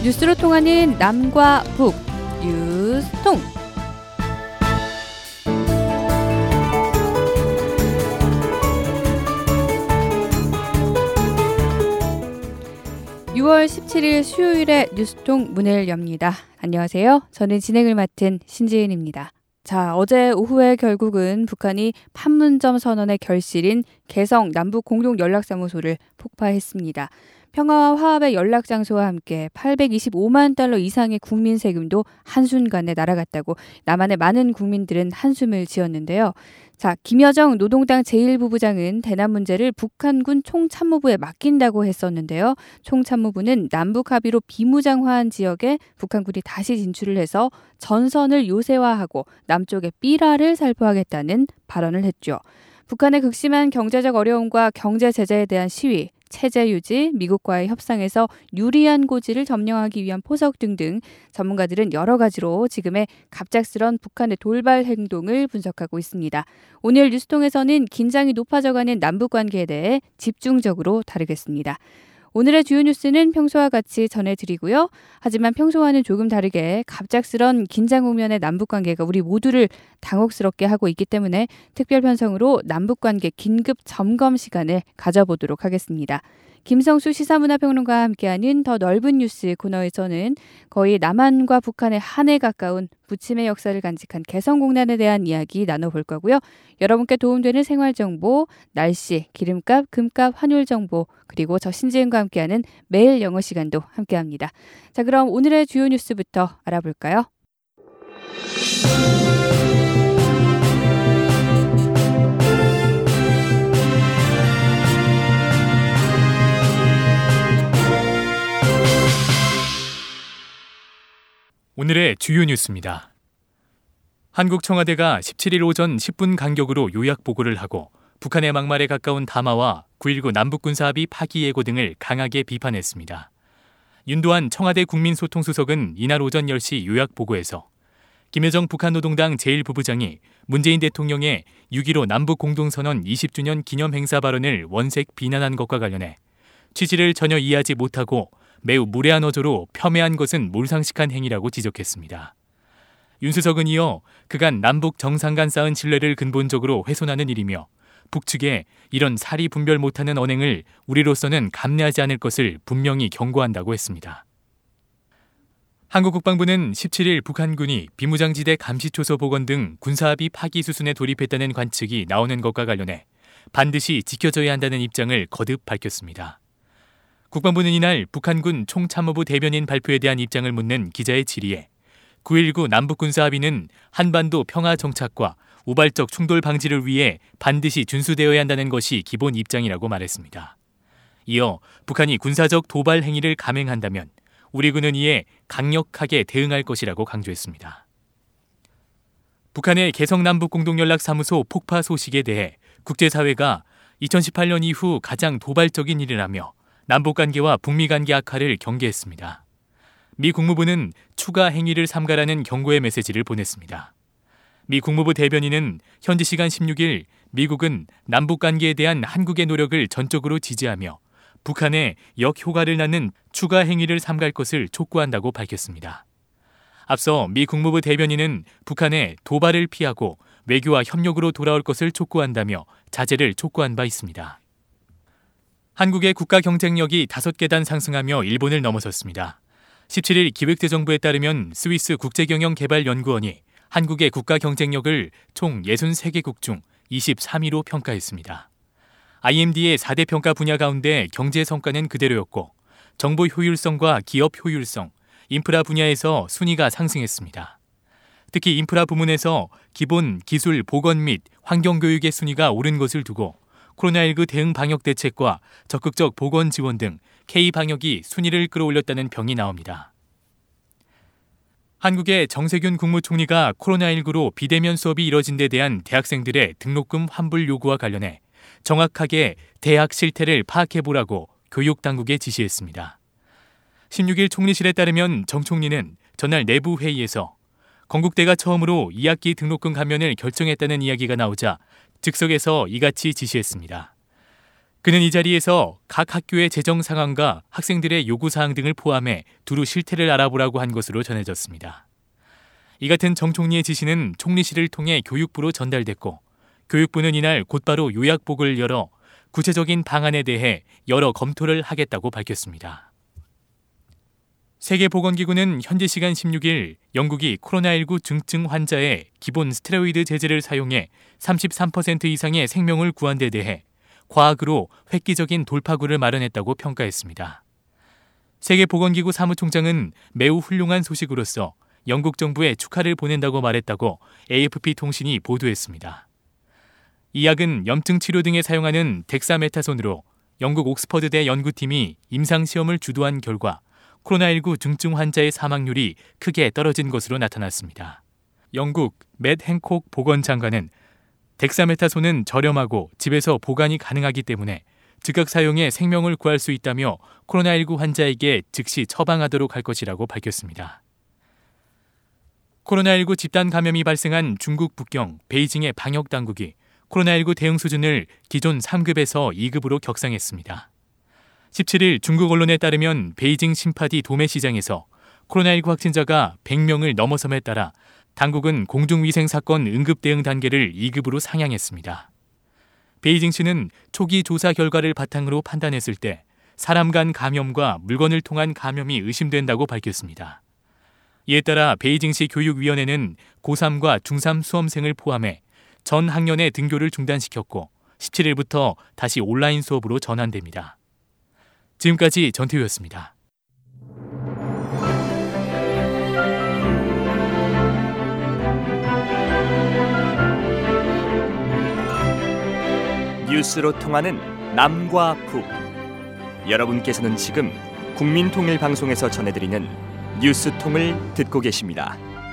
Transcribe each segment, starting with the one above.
뉴스로 통하는 남과 북, 뉴스통. 6월 17일 수요일에 뉴스통 문을 엽니다. 안녕하세요. 저는 진행을 맡은 신지은입니다. 자, 어제 오후에 결국은 북한이 판문점 선언의 결실인 개성 남북공동연락사무소를 폭파했습니다. 평화와 화합의 연락장소와 함께 825만 달러 이상의 국민 세금도 한순간에 날아갔다고 남한의 많은 국민들은 한숨을 지었는데요. 자, 김여정 노동당 제1부부장은 대남 문제를 북한군 총참모부에 맡긴다고 했었는데요. 총참모부는 남북 합의로 비무장화한 지역에 북한군이 다시 진출을 해서 전선을 요새화하고 남쪽의 삐라를 살포하겠다는 발언을 했죠. 북한의 극심한 경제적 어려움과 경제 제재에 대한 시위, 체제 유지, 미국과의 협상에서 유리한 고지를 점령하기 위한 포석 등등 전문가들은 여러 가지로 지금의 갑작스런 북한의 돌발 행동을 분석하고 있습니다. 오늘 뉴스통에서는 긴장이 높아져가는 남북관계에 대해 집중적으로 다루겠습니다. 오늘의 주요 뉴스는 평소와 같이 전해드리고요. 하지만 평소와는 조금 다르게 갑작스런 긴장 국면의 남북관계가 우리 모두를 당혹스럽게 하고 있기 때문에 특별 편성으로 남북관계 긴급 점검 시간을 가져보도록 하겠습니다. 김성수 시사문화평론가와 함께하는 더 넓은 뉴스 코너에서는 거의 남한과 북한의 한에 가까운 부침의 역사를 간직한 개성공단에 대한 이야기 나눠볼 거고요. 여러분께 도움되는 생활정보, 날씨, 기름값, 금값, 환율정보, 그리고 저 신지은과 함께하는 매일 영어 시간도 함께합니다. 자, 그럼 오늘의 주요 뉴스부터 알아볼까요? 오늘의 주요 뉴스입니다. 한국 청와대가 17일 오전 10분 간격으로 요약 보고를 하고 북한의 막말에 가까운 담화와 9.19 남북군사합의 파기 예고 등을 강하게 비판했습니다. 윤도한 청와대 국민소통수석은 이날 오전 10시 요약 보고에서 김여정 북한 노동당 제1부부장이 문재인 대통령의 6.15 남북공동선언 20주년 기념행사 발언을 원색 비난한 것과 관련해 취지를 전혀 이해하지 못하고 매우 무례한 어조로 폄훼한 것은 몰상식한 행위라고 지적했습니다. 윤 수석은 이어 그간 남북 정상 간 쌓은 신뢰를 근본적으로 훼손하는 일이며 북측에 이런 사리 분별 못하는 언행을 우리로서는 감내하지 않을 것을 분명히 경고한다고 했습니다. 한국 국방부는 17일 북한군이 비무장지대 감시초소 복원 등 군사합의 파기 수순에 돌입했다는 관측이 나오는 것과 관련해 반드시 지켜져야 한다는 입장을 거듭 밝혔습니다. 국방부는 이날 북한군 총참모부 대변인 발표에 대한 입장을 묻는 기자의 질의에 9.19 남북군사합의는 한반도 평화 정착과 우발적 충돌 방지를 위해 반드시 준수되어야 한다는 것이 기본 입장이라고 말했습니다. 이어 북한이 군사적 도발 행위를 감행한다면 우리 군은 이에 강력하게 대응할 것이라고 강조했습니다. 북한의 개성 남북공동연락사무소 폭파 소식에 대해 국제사회가 2018년 이후 가장 도발적인 일이라며 남북관계와 북미관계 악화를 경계했습니다. 미 국무부는 추가 행위를 삼가라는 경고의 메시지를 보냈습니다. 미 국무부 대변인은 현지 시간 16일 미국은 남북관계에 대한 한국의 노력을 전적으로 지지하며 북한에 역효과를 낳는 추가 행위를 삼갈 것을 촉구한다고 밝혔습니다. 앞서 미 국무부 대변인은 북한에 도발을 피하고 외교와 협력으로 돌아올 것을 촉구한다며 자제를 촉구한 바 있습니다. 한국의 국가 경쟁력이 5계단 상승하며 일본을 넘어섰습니다. 17일 기획재정부에 따르면 스위스 국제경영개발연구원이 한국의 국가 경쟁력을 총 63개국 중 23위로 평가했습니다. IMD의 4대 평가 분야 가운데 경제 성과는 그대로였고 정보 효율성과 기업 효율성, 인프라 분야에서 순위가 상승했습니다. 특히 인프라 부문에서 기본, 기술, 보건 및 환경교육의 순위가 오른 것을 두고 코로나19 대응 방역 대책과 적극적 보건 지원 등 K방역이 순위를 끌어올렸다는 평이 나옵니다. 한국의 정세균 국무총리가 코로나19로 비대면 수업이 이뤄진 데 대한 대학생들의 등록금 환불 요구와 관련해 정확하게 대학 실태를 파악해보라고 교육당국에 지시했습니다. 16일 총리실에 따르면 정 총리는 전날 내부 회의에서 건국대가 처음으로 2학기 등록금 감면을 결정했다는 이야기가 나오자 즉석에서 이같이 지시했습니다. 그는 이 자리에서 각 학교의 재정 상황과 학생들의 요구 사항 등을 포함해 두루 실태를 알아보라고 한 것으로 전해졌습니다. 이 같은 정 총리의 지시는 총리실을 통해 교육부로 전달됐고 교육부는 이날 곧바로 요약복을 열어 구체적인 방안에 대해 여러 검토를 하겠다고 밝혔습니다. 세계보건기구는 현지 시간 16일 영국이 코로나19 중증 환자의 기본 스테로이드 제제를 사용해 33% 이상의 생명을 구한 데 대해 과학으로 획기적인 돌파구를 마련했다고 평가했습니다. 세계보건기구 사무총장은 매우 훌륭한 소식으로서 영국 정부에 축하를 보낸다고 말했다고 AFP 통신이 보도했습니다. 이 약은 염증 치료 등에 사용하는 덱사메타손으로 영국 옥스퍼드대 연구팀이 임상시험을 주도한 결과 코로나19 중증 환자의 사망률이 크게 떨어진 것으로 나타났습니다. 영국 맷 행콕 보건장관은 덱사메타손은 저렴하고 집에서 보관이 가능하기 때문에 즉각 사용해 생명을 구할 수 있다며 코로나19 환자에게 즉시 처방하도록 할 것이라고 밝혔습니다. 코로나19 집단 감염이 발생한 중국 북경 베이징의 방역당국이 코로나19 대응 수준을 기존 3급에서 2급으로 격상했습니다. 17일 중국 언론에 따르면 베이징 신파디 도매시장에서 코로나19 확진자가 100명을 넘어섬에 따라 당국은 공중위생사건 응급대응 단계를 2급으로 상향했습니다. 베이징시는 초기 조사 결과를 바탕으로 판단했을 때 사람 간 감염과 물건을 통한 감염이 의심된다고 밝혔습니다. 이에 따라 베이징시 교육위원회는 고3과 중3 수험생을 포함해 전 학년의 등교를 중단시켰고 17일부터 다시 온라인 수업으로 전환됩니다. 지금까지 전태우였습니다. 뉴스로 통하는 남과 북. 여러분께서는 지금 국민통일방송에서 전해드리는 뉴스통을 듣고 계십니다.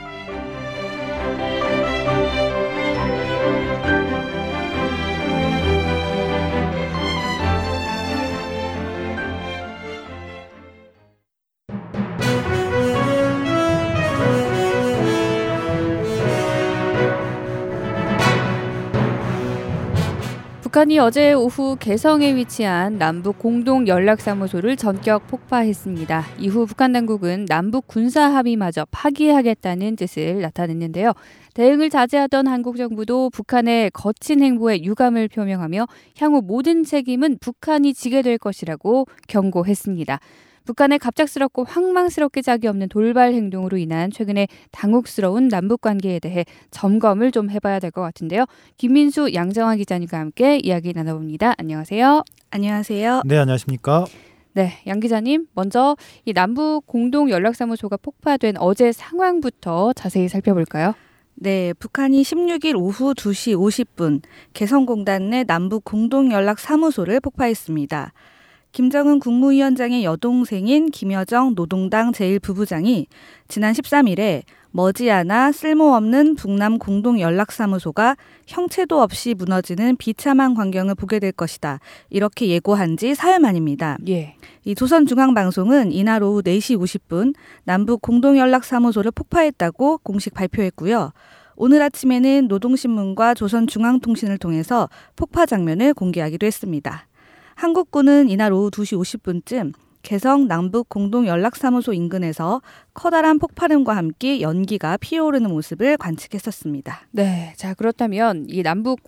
북한이 어제 오후 개성에 위치한 남북 공동 연락사무소를 전격 폭파했습니다. 이후 북한 당국은 남북 군사 합의마저 파기하겠다는 뜻을 나타냈는데요. 대응을 자제하던 한국 정부도 북한의 거친 행보에 유감을 표명하며 향후 모든 책임은 북한이 지게 될 것이라고 경고했습니다. 북한의 갑작스럽고 황망스럽게 짝이 없는 돌발 행동으로 인한 최근의 당혹스러운 남북관계에 대해 점검을 좀 해봐야 될 것 같은데요. 김민수, 양정화 기자님과 함께 이야기 나눠봅니다. 안녕하세요. 안녕하세요. 네, 안녕하십니까. 네, 양 기자님, 먼저 이 남북 공동 연락사무소가 폭파된 어제 상황부터 자세히 살펴볼까요? 네, 북한이 16일 오후 2시 50분 개성공단 내 남북 공동 연락사무소를 폭파했습니다. 김정은 국무위원장의 여동생인 김여정 노동당 제1부부장이 지난 13일에 머지않아 쓸모없는 북남 공동연락사무소가 형체도 없이 무너지는 비참한 광경을 보게 될 것이다. 이렇게 예고한 지 사흘 만입니다. 예. 이 조선중앙방송은 이날 오후 4시 50분 남북 공동연락사무소를 폭파했다고 공식 발표했고요. 오늘 아침에는 노동신문과 조선중앙통신을 통해서 폭파 장면을 공개하기도 했습니다. 한국군은 이날 오후 2시 50분쯤 개성 남북 공동연락사무소 인근에서 커다란 폭발음과 함께 연기가 피어오르는 모습을 관측했었습니다. 네, 자 그렇다면 이 남북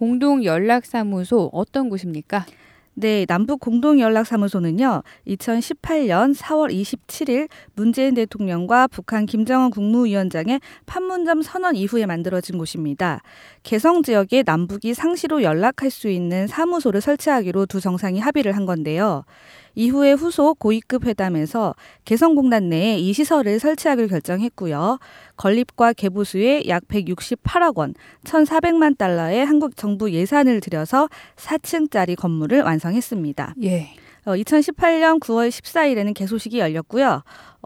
공동연락사무소 어떤 곳입니까? 네, 남북 공동연락사무소는요. 2018년 4월 27일 문재인 대통령과 북한 김정은 국무위원장의 판문점 선언 이후에 만들어진 곳입니다. 개성 지역에 남북이 상시로 연락할 수 있는 사무소를 설치하기로 두 정상이 합의를 한 건데요. 이후에 후속 고위급 회담에서 개성공단 내에 이 시설을 설치하기로 결정했고요. 건립과 개보수에 약 168억 원, 1,400만 달러의 한국 정부 예산을 들여서 4층짜리 건물을 완성했습니다. 예. 2018년 9월 14일에는 개소식이 열렸고요.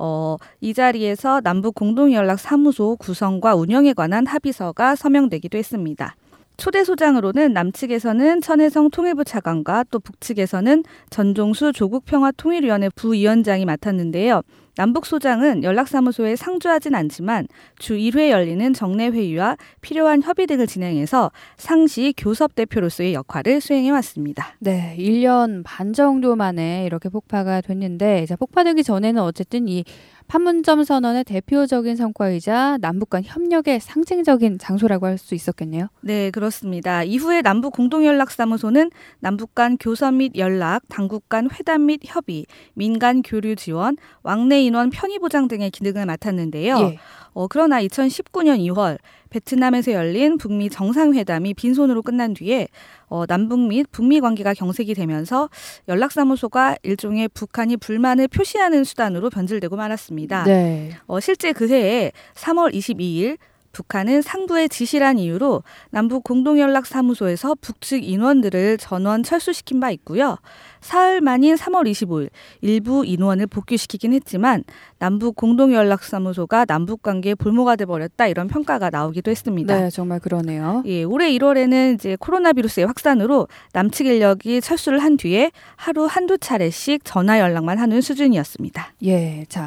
이 자리에서 남북 공동연락사무소 구성과 운영에 관한 합의서가 서명되기도 했습니다. 초대 소장으로는 남측에서는 천혜성 통일부 차관과 또 북측에서는 전종수 조국평화통일위원회 부위원장이 맡았는데요. 남북 소장은 연락사무소에 상주하진 않지만 주 1회 열리는 정례 회의와 필요한 협의 등을 진행해서 상시 교섭 대표로서의 역할을 수행해 왔습니다. 네, 1년 반 정도 만에 이렇게 폭파가 됐는데 자, 폭파되기 전에는 어쨌든 이 판문점 선언의 대표적인 성과이자 남북 간 협력의 상징적인 장소라고 할 수 있었겠네요. 네, 그렇습니다. 이후에 남북 공동연락사무소는 남북 간 교섭 및 연락, 당국 간 회담 및 협의, 민간 교류 지원, 왕래 인원 편의 보장 등의 기능을 맡았는데요. 예. 그러나 2019년 2월 베트남에서 열린 북미 정상회담이 빈손으로 끝난 뒤에 남북 및 북미 관계가 경색이 되면서 연락사무소가 일종의 북한이 불만을 표시하는 수단으로 변질되고 말았습니다. 네. 실제 그해에 3월 22일 북한은 상부의 지시란 이유로 남북 공동연락사무소에서 북측 인원들을 전원 철수시킨 바 있고요. 사흘 만인 3월 25일 일부 인원을 복귀시키긴 했지만 남북 공동연락사무소가 남북관계의 볼모가 돼버렸다 이런 평가가 나오기도 했습니다. 네, 정말 그러네요. 예, 올해 1월에는 이제 코로나 비루스의 확산으로 남측 인력이 철수를 한 뒤에 하루 한두 차례씩 전화 연락만 하는 수준이었습니다. 예, 자,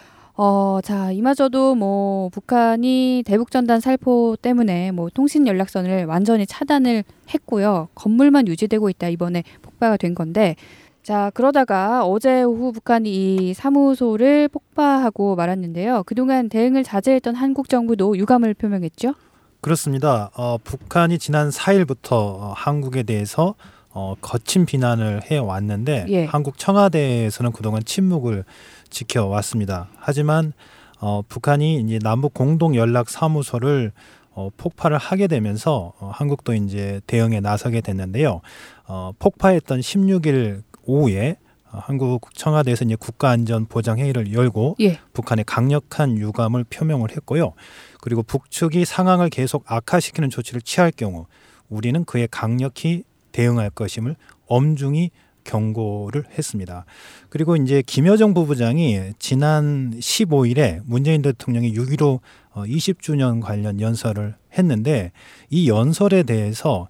이마저도 뭐 북한이 대북전단 살포 때문에 뭐 통신 연락선을 완전히 차단을 했고요. 건물만 유지되고 있다 이번에 폭파가 된 건데, 자 그러다가 어제 오후 북한이 이 사무소를 폭파하고 말았는데요. 그동안 대응을 자제했던 한국 정부도 유감을 표명했죠. 그렇습니다. 북한이 지난 4일부터 한국에 대해서 거친 비난을 해왔는데 예. 한국 청와대에서는 그동안 침묵을 지켜왔습니다. 하지만 북한이 이제 남북 공동 연락 사무소를 폭파를 하게 되면서 한국도 이제 대응에 나서게 됐는데요. 폭파했던 16일 오후에 한국 청와대에서 이제 국가안전보장회의를 열고 예. 북한의 강력한 유감을 표명을 했고요. 그리고 북측이 상황을 계속 악화시키는 조치를 취할 경우 우리는 그에 강력히 대응할 것임을 엄중히 경고를 했습니다. 그리고 이제 김여정 부부장이 지난 15일에 문재인 대통령이 6.15 20주년 관련 연설을 했는데 이 연설에 대해서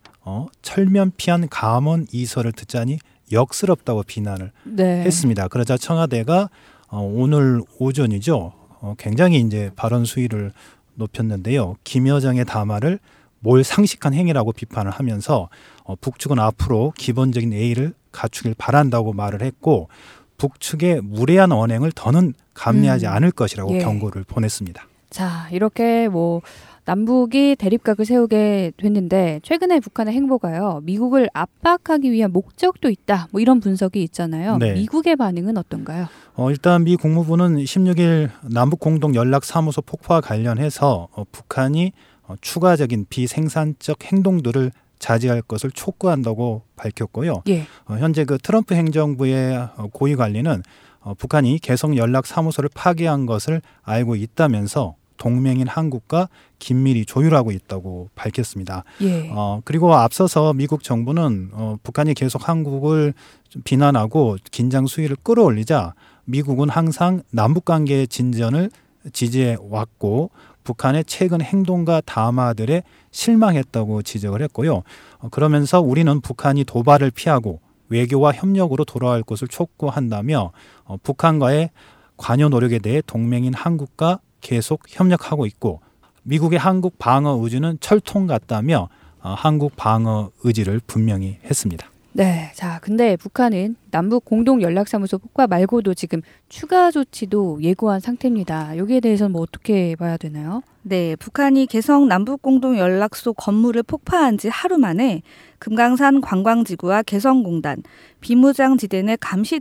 철면피한 감언 이설을 듣자니 역스럽다고 비난을 네. 했습니다. 그러자 청와대가 오늘 오전이죠. 굉장히 이제 발언 수위를 높였는데요. 김여정의 담화를 몰상식한 행위라고 비판을 하면서 북측은 앞으로 기본적인 예의를 갖추길 바란다고 말을 했고 북측의 무례한 언행을 더는 감내하지 않을 것이라고 예. 경고를 보냈습니다. 자 이렇게 뭐 남북이 대립각을 세우게 됐는데 최근에 북한의 행보가요. 미국을 압박하기 위한 목적도 있다. 뭐 이런 분석이 있잖아요. 네. 미국의 반응은 어떤가요? 일단 미 국무부는 16일 남북 공동 연락 사무소 폭파와 관련해서 북한이 추가적인 비생산적 행동들을 자제할 것을 촉구한다고 밝혔고요. 예. 현재 그 트럼프 행정부의 고위 관리는 북한이 개성 연락 사무소를 파괴한 것을 알고 있다면서 동맹인 한국과 긴밀히 조율하고 있다고 밝혔습니다. 예. 그리고 앞서서 미국 정부는 북한이 계속 한국을 좀 비난하고 긴장 수위를 끌어올리자 미국은 항상 남북관계의 진전을 지지해 왔고 북한의 최근 행동과 담화들에 실망했다고 지적을 했고요. 그러면서 우리는 북한이 도발을 피하고 외교와 협력으로 돌아갈 것을 촉구한다며 북한과의 관여 노력에 대해 동맹인 한국과 계속 협력하고 있고 미국의 한국 방어 의지는 철통 같다며 한국 방어 의지를 분명히 했습니다. 네. 자, 근데 북한은 남북 공동 연락사무소 폭파 말고도 지금 추가 조치도 예고한 상태입니다. 여기에 대해서는 뭐 어떻게 봐야 되나요? 네, 북한이 개성 남북공동연락소 건물을 폭파한 지 하루 만에 금강산 관광지구와 개성공단, 비무장지대 내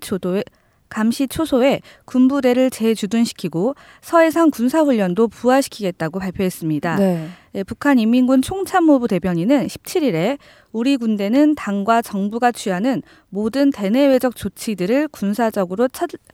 감시초소에 군부대를 재주둔시키고 서해상 군사훈련도 부활시키겠다고 발표했습니다. 네. 북한 인민군 총참모부 대변인은 17일에 우리 군대는 당과 정부가 취하는 모든 대내외적 조치들을 군사적으로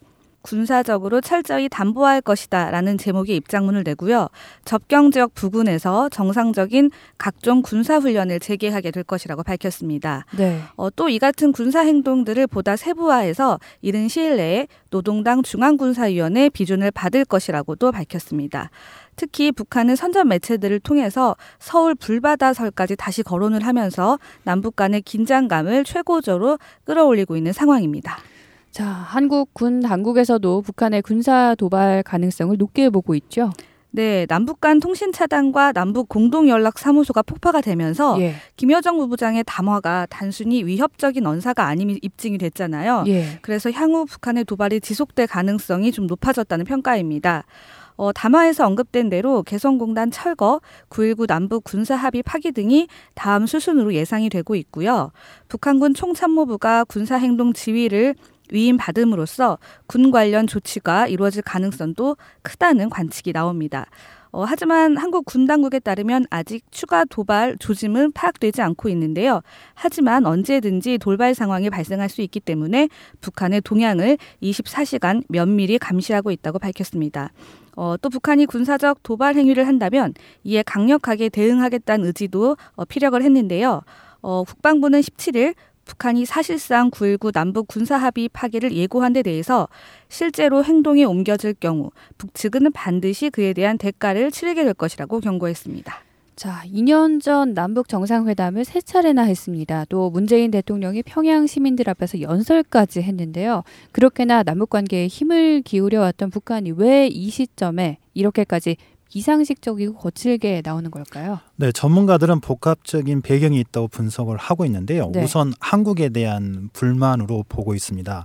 철저히 담보할 것이다 라는 제목의 입장문을 내고요. 접경지역 부근에서 정상적인 각종 군사훈련을 재개하게 될 것이라고 밝혔습니다. 네. 또 이 같은 군사행동들을 보다 세부화해서 이른 시일 내에 노동당 중앙군사위원회 비준을 받을 것이라고도 밝혔습니다. 특히 북한은 선전 매체들을 통해서 서울 불바다설까지 다시 거론을 하면서 남북 간의 긴장감을 최고조로 끌어올리고 있는 상황입니다. 자, 한국 군 당국에서도 북한의 군사 도발 가능성을 높게 보고 있죠. 네, 남북 간 통신 차단과 남북 공동연락사무소가 폭파가 되면서 예. 김여정 부부장의 담화가 단순히 위협적인 언사가 아님이 입증이 됐잖아요. 예. 그래서 향후 북한의 도발이 지속될 가능성이 좀 높아졌다는 평가입니다. 담화에서 언급된 대로 개성공단 철거, 9.19 남북 군사합의 파기 등이 다음 수순으로 예상이 되고 있고요. 북한군 총참모부가 군사행동 지휘를 위임받음으로써 군 관련 조치가 이루어질 가능성도 크다는 관측이 나옵니다. 하지만 한국 군 당국에 따르면 아직 추가 도발 조짐은 파악되지 않고 있는데요. 하지만 언제든지 돌발 상황이 발생할 수 있기 때문에 북한의 동향을 24시간 면밀히 감시하고 있다고 밝혔습니다. 또 북한이 군사적 도발 행위를 한다면 이에 강력하게 대응하겠다는 의지도 피력을 했는데요. 국방부는 17일 북한이 사실상 9.19 남북 군사합의 파기를 예고한 데 대해서 실제로 행동에 옮겨질 경우 북측은 반드시 그에 대한 대가를 치르게 될 것이라고 경고했습니다. 자, 2년 전 남북 정상회담을 3차례나 했습니다. 또 문재인 대통령이 평양 시민들 앞에서 연설까지 했는데요. 그렇게나 남북 관계에 힘을 기울여왔던 북한이 왜 이 시점에 이렇게까지 비상식적이고 거칠게 나오는 걸까요? 네, 전문가들은 복합적인 배경이 있다고 분석을 하고 있는데요. 네. 우선 한국에 대한 불만으로 보고 있습니다.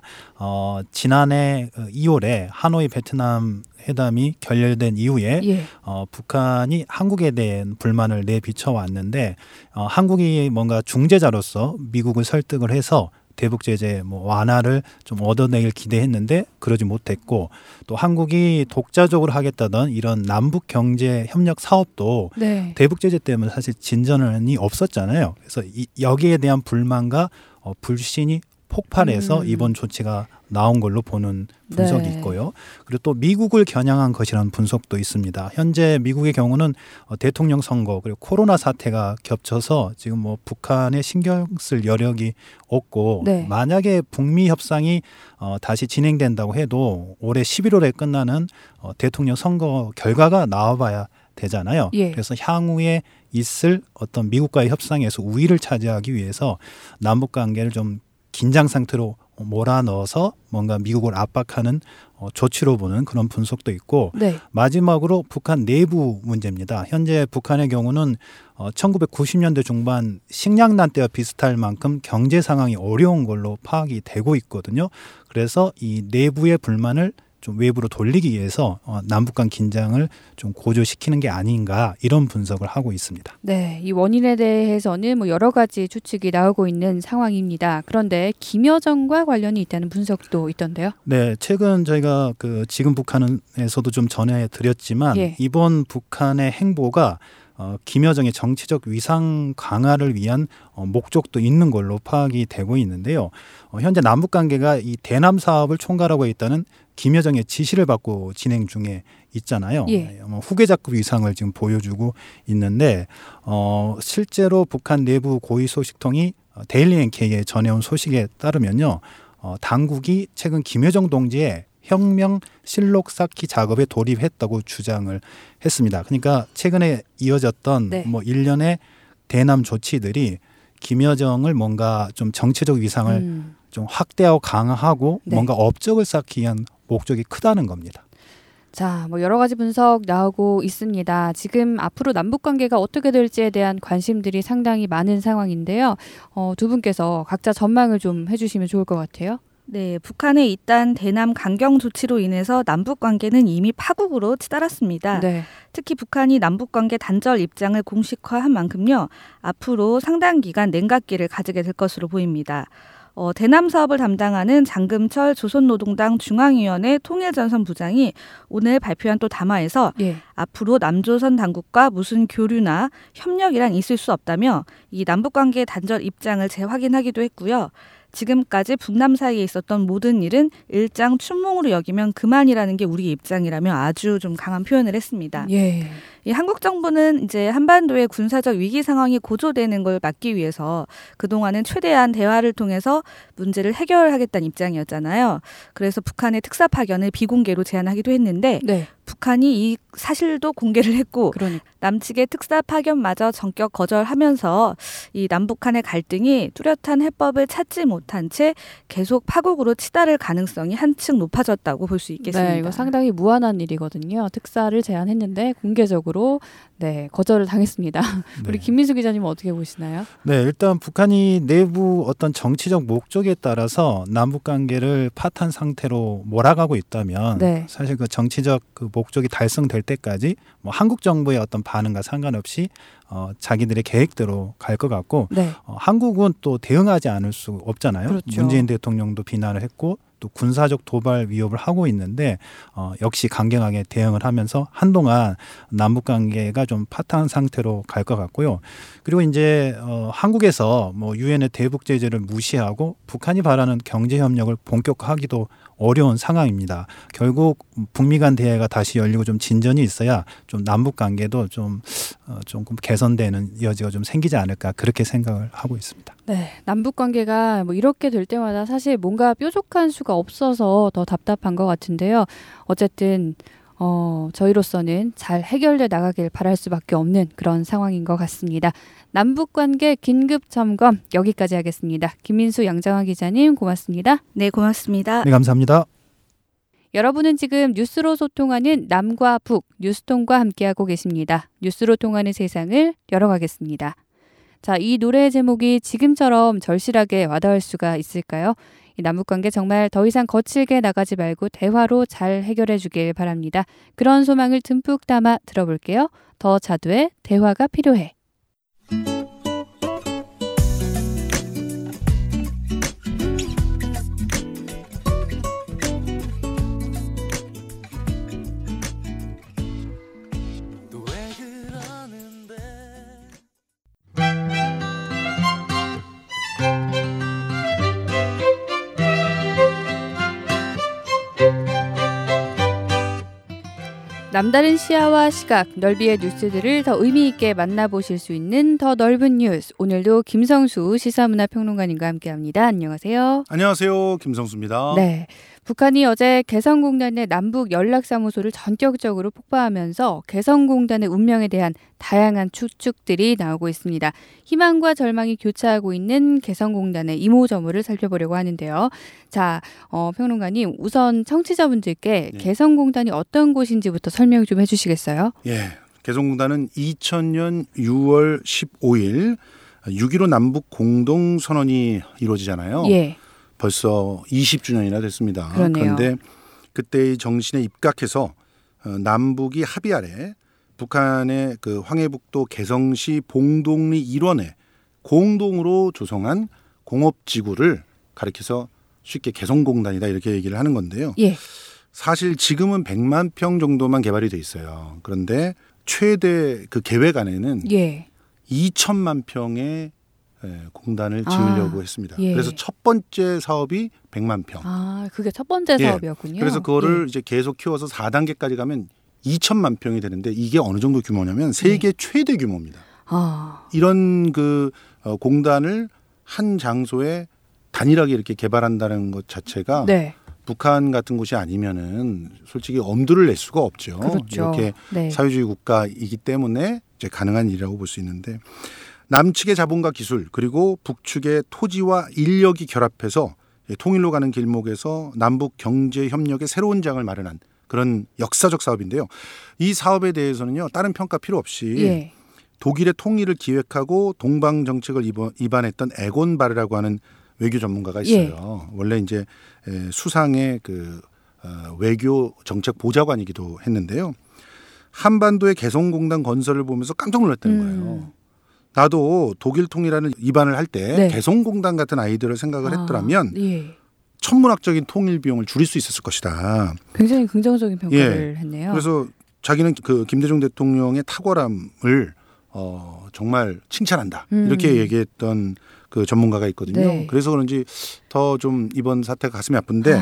지난해 2월에 하노이 베트남 회담이 결렬된 이후에 예. 북한이 한국에 대한 불만을 내비쳐 왔는데 한국이 뭔가 중재자로서 미국을 설득을 해서 대북 제재 완화를 좀 얻어내길 기대했는데 그러지 못했고 또 한국이 독자적으로 하겠다던 이런 남북 경제 협력 사업도 네. 대북 제재 때문에 사실 진전이 없었잖아요. 그래서 여기에 대한 불만과 불신이 폭발해서 이번 조치가 나온 걸로 보는 분석이 네. 있고요. 그리고 또 미국을 겨냥한 것이라는 분석도 있습니다. 현재 미국의 경우는 대통령 선거 그리고 코로나 사태가 겹쳐서 지금 북한에 신경 쓸 여력이 없고 네. 만약에 북미 협상이 다시 진행된다고 해도 올해 11월에 끝나는 대통령 선거 결과가 나와봐야 되잖아요. 예. 그래서 향후에 있을 어떤 미국과의 협상에서 우위를 차지하기 위해서 남북 관계를 좀 긴장 상태로 몰아넣어서 뭔가 미국을 압박하는 조치로 보는 그런 분석도 있고 네. 마지막으로 북한 내부 문제입니다. 현재 북한의 경우는 1990년대 중반 식량난 때와 비슷할 만큼 경제 상황이 어려운 걸로 파악이 되고 있거든요. 그래서 이 내부의 불만을 좀 외부로 돌리기 위해서 남북 간 긴장을 좀 고조시키는 게 아닌가 이런 분석을 하고 있습니다. 네, 이 원인에 대해서는 여러 가지 추측이 나오고 있는 상황입니다. 그런데 김여정과 관련이 있다는 분석도 있던데요. 네, 최근 저희가 지금 북한에서도 좀 전해드렸지만 예. 이번 북한의 행보가 김여정의 정치적 위상 강화를 위한 목적도 있는 걸로 파악이 되고 있는데요. 현재 남북 관계가 이 대남 사업을 총괄하고 있다는 김여정의 지시를 받고 진행 중에 있잖아요. 예. 후계자급 위상을 지금 보여주고 있는데 실제로 북한 내부 고위 소식통이 데일리 NK에 전해온 소식에 따르면요. 당국이 최근 김여정 동지의 혁명 실록 쌓기 작업에 돌입했다고 주장을 했습니다. 그러니까 최근에 이어졌던 네. 일련의 대남 조치들이 김여정을 뭔가 좀 정치적 위상을 좀 확대하고 강화하고 네. 뭔가 업적을 쌓기 위한 목적이 크다는 겁니다. 자, 여러 가지 분석 나오고 있습니다. 지금 앞으로 남북 관계가 어떻게 될지에 대한 관심들이 상당히 많은 상황인데요. 두 분께서 각자 전망을 좀 해주시면 좋을 것 같아요. 네, 북한의 잇단 대남 강경 조치로 인해서 남북 관계는 이미 파국으로 치달았습니다. 네. 특히 북한이 남북 관계 단절 입장을 공식화한 만큼요. 앞으로 상당 기간 냉각기를 가지게 될 것으로 보입니다. 대남 사업을 담당하는 장금철 조선노동당 중앙위원회 통일전선 부장이 오늘 발표한 또 담화에서 예. 앞으로 남조선 당국과 무슨 교류나 협력이란 있을 수 없다며 이 남북관계 단절 입장을 재확인하기도 했고요. 지금까지 북남 사이에 있었던 모든 일은 일장 춘몽으로 여기면 그만이라는 게 우리의 입장이라며 아주 좀 강한 표현을 했습니다. 예. 이 한국 정부는 이제 한반도의 군사적 위기 상황이 고조되는 걸 막기 위해서 그동안은 최대한 대화를 통해서 문제를 해결하겠다는 입장이었잖아요. 그래서 북한의 특사 파견을 비공개로 제안하기도 했는데 네. 북한이 이 사실도 공개를 했고 그러니까. 남측의 특사 파견마저 전격 거절하면서 이 남북한의 갈등이 뚜렷한 해법을 찾지 못한 채 계속 파국으로 치달을 가능성이 한층 높아졌다고 볼 수 있겠습니다. 네, 이거 상당히 무안한 일이거든요. 특사를 제안했는데 공개적으로 거절을 당했습니다. 우리 김민수 기자님은 어떻게 보시나요? 네, 일단 북한이 내부 어떤 정치적 목적에 따라서 남북 관계를 파탄 상태로 몰아가고 있다면 사실 그 정치적 그 목적이 달성될 때까지 뭐 한국 정부의 어떤 반응과 상관없이 자기들의 계획대로 갈 것 같고 한국은 또 대응하지 않을 수 없잖아요. 그렇죠. 문재인 대통령도 비난을 했고 또 군사적 도발 위협을 하고 있는데 역시 강경하게 대응을 하면서 한동안 남북 관계가 좀 파탄 상태로 갈 것 같고요. 그리고 이제 한국에서 뭐 유엔의 대북 제재를 무시하고 북한이 바라는 경제 협력을 본격화하기도 어려운 상황입니다. 결국 북미 간 대화가 다시 열리고 좀 진전이 있어야 좀 남북 관계도 좀 조금 개선되는 여지가 좀 생기지 않을까 그렇게 생각을 하고 있습니다. 네, 남북 관계가 뭐 이렇게 될 때마다 사실 뭔가 뾰족한 수가 없어서 더 답답한 것 같은데요. 어쨌든 저희로서는 잘 해결돼 나가길 바랄 수밖에 없는 그런 상황인 것 같습니다. 남북관계 긴급 점검 여기까지 하겠습니다. 김민수 양정화 기자님 고맙습니다. 네, 고맙습니다. 네, 감사합니다. 여러분은 지금 뉴스로 소통하는 남과 북 뉴스통과 함께하고 계십니다. 뉴스로 통하는 세상을 열어가겠습니다. 자, 이 노래의 제목이 지금처럼 절실하게 와닿을 수가 있을까요? 이 남북관계 정말 더 이상 거칠게 나가지 말고 대화로 잘 해결해 주길 바랍니다. 그런 소망을 듬뿍 담아 들어볼게요. 더 자두의 대화가 필요해. 남다른 시야와 시각, 넓이의 뉴스들을 더 의미 있게 만나보실 수 있는 더 넓은 뉴스. 오늘도 김성수 시사문화평론가님과 함께합니다. 안녕하세요. 안녕하세요. 김성수입니다. 네, 북한이 어제 개성공단의 남북 연락사무소를 전격적으로 폭파하면서 개성공단의 운명에 대한 다양한 추측들이 나오고 있습니다. 희망과 절망이 교차하고 있는 개성공단의 이모저모를 살펴보려고 하는데요. 자, 평론가님 우선 청취자분들께 개성공단이 어떤 곳인지부터 설명 좀 해주시겠어요? 예, 개성공단은 2000년 6월 15일 6.15 남북 공동선언이 이루어지잖아요. 예. 벌써 20주년이나 됐습니다. 그러네요. 그런데 그때의 정신에 입각해서 남북이 합의 아래 북한의 그 황해북도 개성시 봉동리 일원에 공동으로 조성한 공업지구를 가리켜서 쉽게 개성공단이다 이렇게 얘기를 하는 건데요. 예. 사실 지금은 100만 평 정도만 개발이 돼 있어요. 그런데 최대 그 계획 안에는 2천만 평의 공단을 지으려고 했습니다. 예. 그래서 첫 번째 사업이 100만 평. 아, 그게 첫 번째 사업이었군요. 그래서 그거를 이제 계속 키워서 4단계까지 가면 2천만 평이 되는데 이게 어느 정도 규모냐면 세계 최대 규모입니다. 이런 그 공단을 한 장소에 단일하게 이렇게 개발한다는 것 자체가 북한 같은 곳이 아니면은 솔직히 엄두를 낼 수가 없죠. 그렇죠. 이렇게 사회주의 국가이기 때문에 이제 가능한 일이라고 볼 수 있는데 남측의 자본과 기술 그리고 북측의 토지와 인력이 결합해서 통일로 가는 길목에서 남북 경제 협력의 새로운 장을 마련한 그런 역사적 사업인데요. 이 사업에 대해서는요. 다른 평가 필요 없이 독일의 통일을 기획하고 동방 정책을 입안했던 에곤 바르라고 하는 외교 전문가가 있어요. 원래 이제 수상의 그 외교 정책 보좌관이기도 했는데요. 한반도의 개성공단 건설을 보면서 깜짝 놀랐다는 거예요. 나도 독일 통일하는 입안을 할 때 개성공단 같은 아이디어를 생각을 했더라면 천문학적인 통일 비용을 줄일 수 있었을 것이다. 굉장히 긍정적인 평가를 했네요. 그래서 자기는 그 김대중 대통령의 탁월함을 정말 칭찬한다. 이렇게 얘기했던 그 전문가가 있거든요. 그래서 그런지 더 좀 이번 사태가 가슴이 아픈데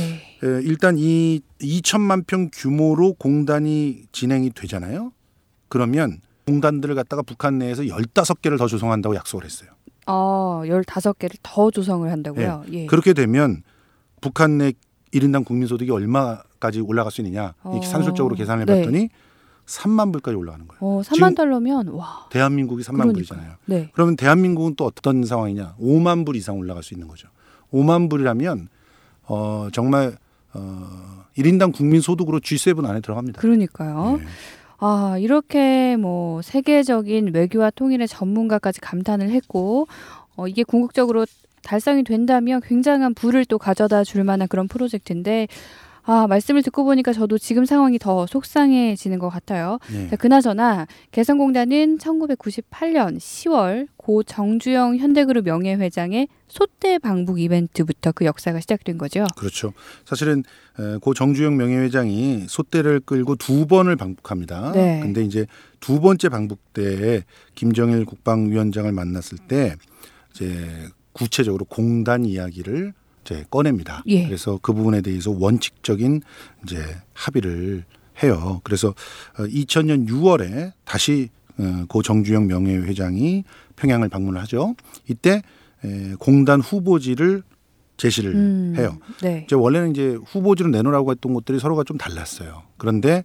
일단 이 2천만 평 규모로 공단이 진행이 되잖아요. 그러면 공단들을 갖다가 북한 내에서 15개를 더 조성한다고 약속을 했어요. 15개를 더 조성을 한다고요? 그렇게 되면 북한 내 1인당 국민소득이 얼마까지 올라갈 수 있느냐 이렇게 산술적으로 계산을 네. 해봤더니 3만 불까지 올라가는 거예요. 3만 달러면 와. 대한민국이 3만 그러니까요. 불이잖아요. 네. 그러면 대한민국은 또 어떤 상황이냐? 5만 불 이상 올라갈 수 있는 거죠. 5만 불이라면 정말 1인당 국민소득으로 G7 안에 들어갑니다. 그러니까요. 네. 이렇게 뭐 세계적인 외교와 통일의 전문가까지 감탄을 했고 이게 궁극적으로 달성이 된다면 굉장한 부를 또 가져다 줄 만한 그런 프로젝트인데 말씀을 듣고 보니까 저도 지금 상황이 더 속상해지는 것 같아요. 네. 자, 그나저나 개성공단은 1998년 10월 고 정주영 현대그룹 명예회장의 소떼 방북 이벤트부터 그 역사가 시작된 거죠. 그렇죠. 사실은 고 정주영 명예회장이 소떼를 끌고 2번을 방북합니다. 네. 근데 이제 2번째 방북 때 김정일 국방위원장을 만났을 때 이제 구체적으로 공단 이야기를 이제 꺼냅니다. 예. 그래서 그 부분에 대해서 원칙적인 이제 합의를 해요. 그래서 2000년 6월에 다시 고 정주영 명예회장이 평양을 방문을 하죠. 이때 공단 후보지를 제시를 해요. 네. 이제 원래는 이제 후보지로 내놓으라고 했던 것들이 서로가 좀 달랐어요. 그런데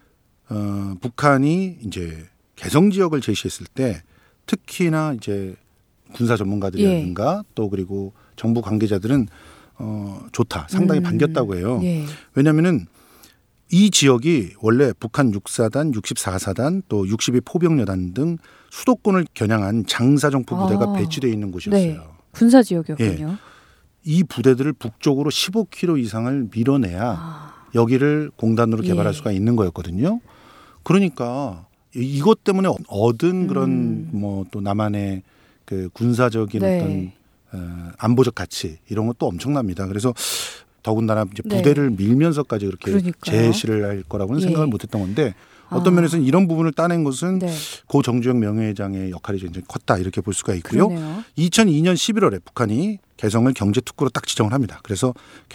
북한이 이제 개성 지역을 제시했을 때 특히나 이제 군사 전문가들이라든가 또 그리고 정부 관계자들은 좋다, 상당히 반겼다고 해요. 예. 왜냐하면은 이 지역이 원래 북한 6사단, 64사단 또 62 포병여단 등 수도권을 겨냥한 장사정포 부대가 배치되어 있는 곳이었어요. 네. 군사 지역이었군요. 이 부대들을 북쪽으로 15km 이상을 밀어내야 여기를 공단으로 개발할 수가 있는 거였거든요. 그러니까 이것 때문에 얻은 그런 뭐 또 남한의 그 군사적인 어떤 안보적 가치 이런 것도 엄청납니다. 그래서 더군다나 이제 부대를 밀면서까지 그렇게 그러니까요. 제시를 할 거라고는 생각을 못했던 건데 어떤 면에서는 이런 부분을 따낸 것은 고 정주영 명예회장의 역할이 굉장히 컸다 이렇게 볼 수가 있고요. 그러네요. 2002년 11월에 북한이 개성을 경제특구로 딱 지정을 합니다. 그래서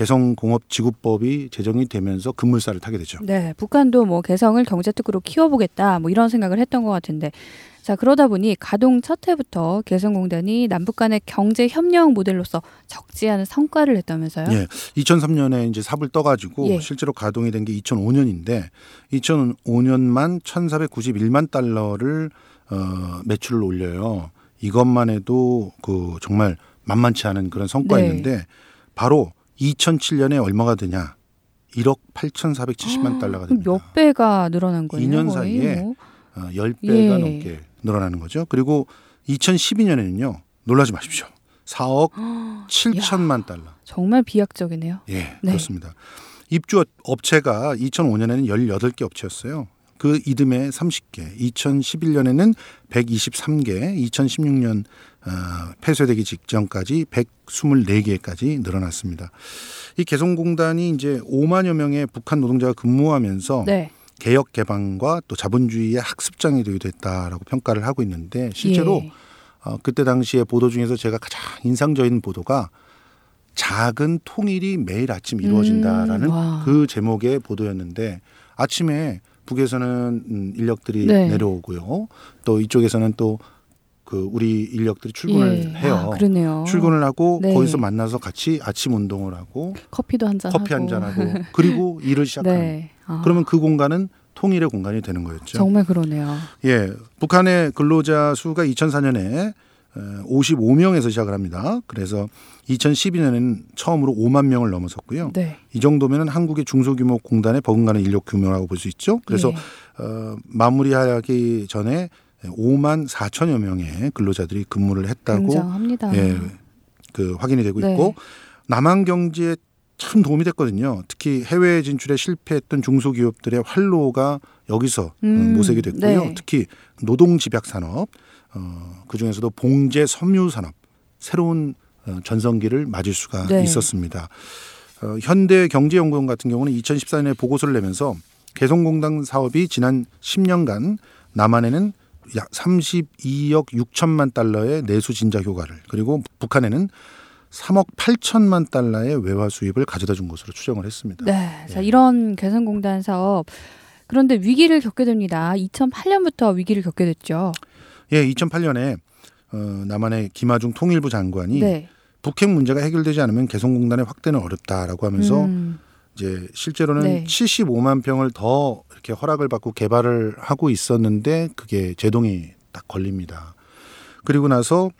개성공업지구법이 제정이 되면서 급물살을 타게 되죠. 네, 북한도 뭐 개성을 경제특구로 키워보겠다 뭐 이런 생각을 했던 것 같은데 자 그러다 보니 가동 첫 해부터 개성공단이 남북 간의 경제 협력 모델로서 적지 않은 성과를 냈다면서요? 예, 2003년에 이제 삽을 떠가지고 실제로 가동이 된 게 2005년인데 2005년만 1,491만 달러를 매출을 올려요. 이것만 해도 그 정말 만만치 않은 그런 성과였는데 바로 2007년에 얼마가 되냐? 1억 8,470만 달러가 됩니다. 몇 배가 늘어난 거예요? 2년 사이에 10배가 넘게 늘어나는 거죠. 그리고 2012년에는요. 놀라지 마십시오. 4억 7천만 달러. 정말 비약적이네요. 예, 그렇습니다. 입주 업체가 2005년에는 18개 업체였어요. 그 이듬해 30개, 2011년에는 123개, 2016년 폐쇄되기 직전까지 124개까지 늘어났습니다. 이 개성공단이 이제 5만여 명의 북한 노동자가 근무하면서 개혁 개방과 또 자본주의의 학습장이 되기도 했다라고 평가를 하고 있는데 실제로 그때 당시에 보도 중에서 제가 가장 인상적인 보도가 작은 통일이 매일 아침 이루어진다라는 그 제목의 보도였는데 아침에 북에서는 인력들이 내려오고요. 또 이쪽에서는 또 그 우리 인력들이 출근을 해요. 그러네요. 출근을 하고 거기서 만나서 같이 아침 운동을 하고 커피도 한잔 하고 그리고 일을 시작하는. 그러면 그 공간은 통일의 공간이 되는 거였죠. 정말 그러네요. 예, 북한의 근로자 수가 2004년에 55명에서 시작을 합니다. 그래서 2012년에는 처음으로 5만 명을 넘어섰고요. 이 정도면 한국의 중소규모 공단에 버금가는 인력 규모라고 볼 수 있죠. 그래서 마무리하기 전에 5만 4천여 명의 근로자들이 근무를 했다고 굉장합니다. 그 확인이 되고 있고 남한 경제에 참 도움이 됐거든요. 특히 해외 진출에 실패했던 중소기업들의 활로가 여기서 모색이 됐고요. 특히 노동집약산업, 그중에서도 봉제 섬유산업 새로운 전성기를 맞을 수가 있었습니다. 현대경제연구원 같은 경우는 2014년에 보고서를 내면서 개성공단 사업이 지난 10년간 남한에는 약 32억 6천만 달러의 내수 진자 효과를 그리고 북한에는 3억 8천만 달러의 외화 수입을 가져다 준 것으로 추정을 했습니다. 자, 이런 개성공단 사업 그런데 위기를 겪게 됩니다. 2008년부터 위기를 겪게 됐죠. 예, 2008년에 남한의 김하중 통일부 장관이 북핵 문제가 해결되지 않으면 개성공단의 확대는 어렵다라고 하면서 이제 실제로는 네. 75만 평을 더 이렇게 허락을 받고 개발을 하고 있었는데 그게 제동이 딱 걸립니다. 그리고 나서